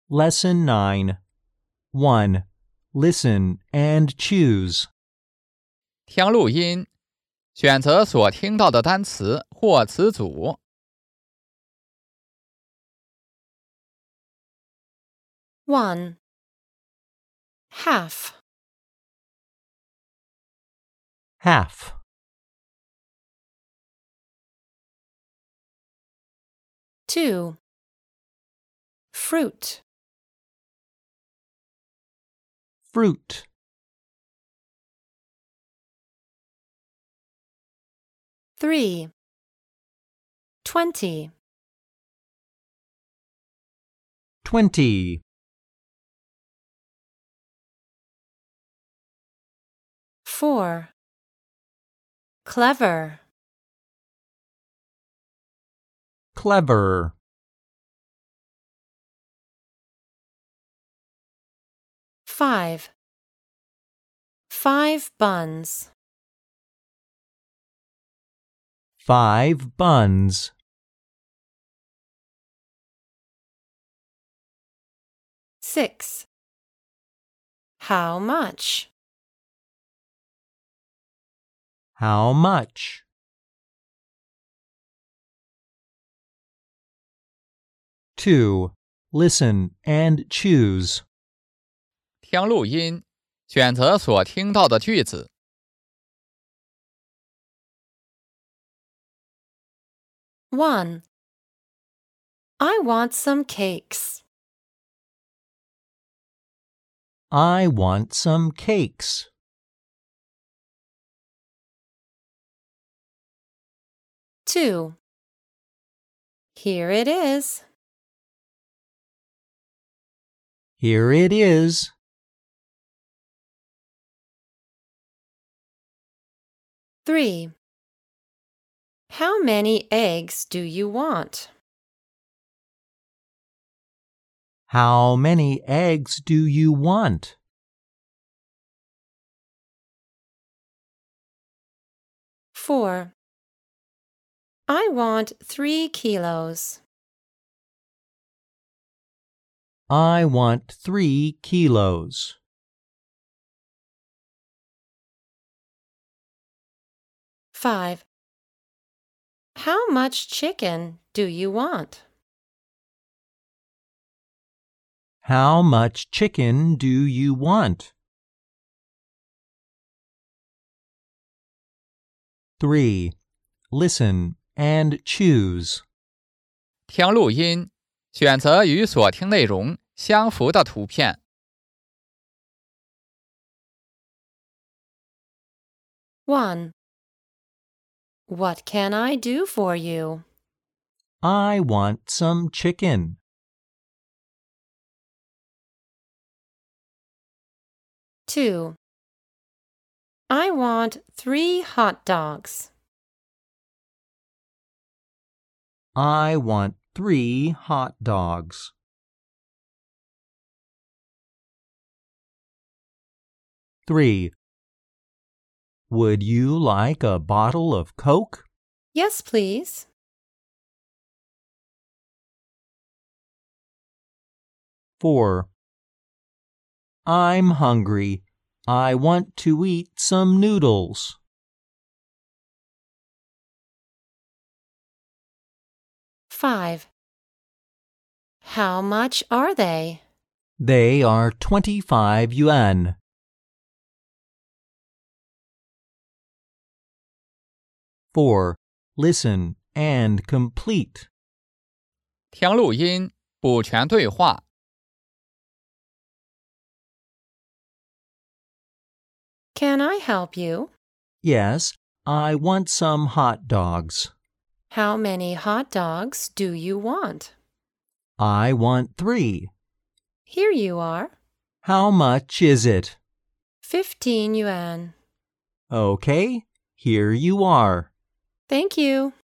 Lesson 9. 1. Listen and choose. 听录音，选择所听到的单词或词组。 1. Half. Half. 2. Fruit. Fruit. 3. 20. 20. 4. Clever. Clever. 5. 5 buns. 5 buns. 6. How much? How much? 2. Listen and choose. 听录音，选择所听到的句子。 1. I want some cakes. I want some cakes. 2. Here it is. Here it is. 3. How many eggs do you want? How many eggs do you want? 4. I want 3 kilos. I want 3 kilos. 5. How much chicken do you want? How much chicken do you want? 3. Listen and choose. 听录音，选择与所听内容相符的图片。 1. What can I do for you? I want some chicken. 2. I want 3 hot dogs. I want 3 hot dogs. 3. Would you like a bottle of Coke? Yes, please. 4. I'm hungry. I want to eat some noodles. 5. How much are they? They are 25 yuan. 4. Listen and complete. 听录音，补全对话。 Can I help you? Yes, I want some hot dogs. How many hot dogs do you want? I want 3. Here you are. How much is it? 15 yuan. Okay, here you are. Thank you.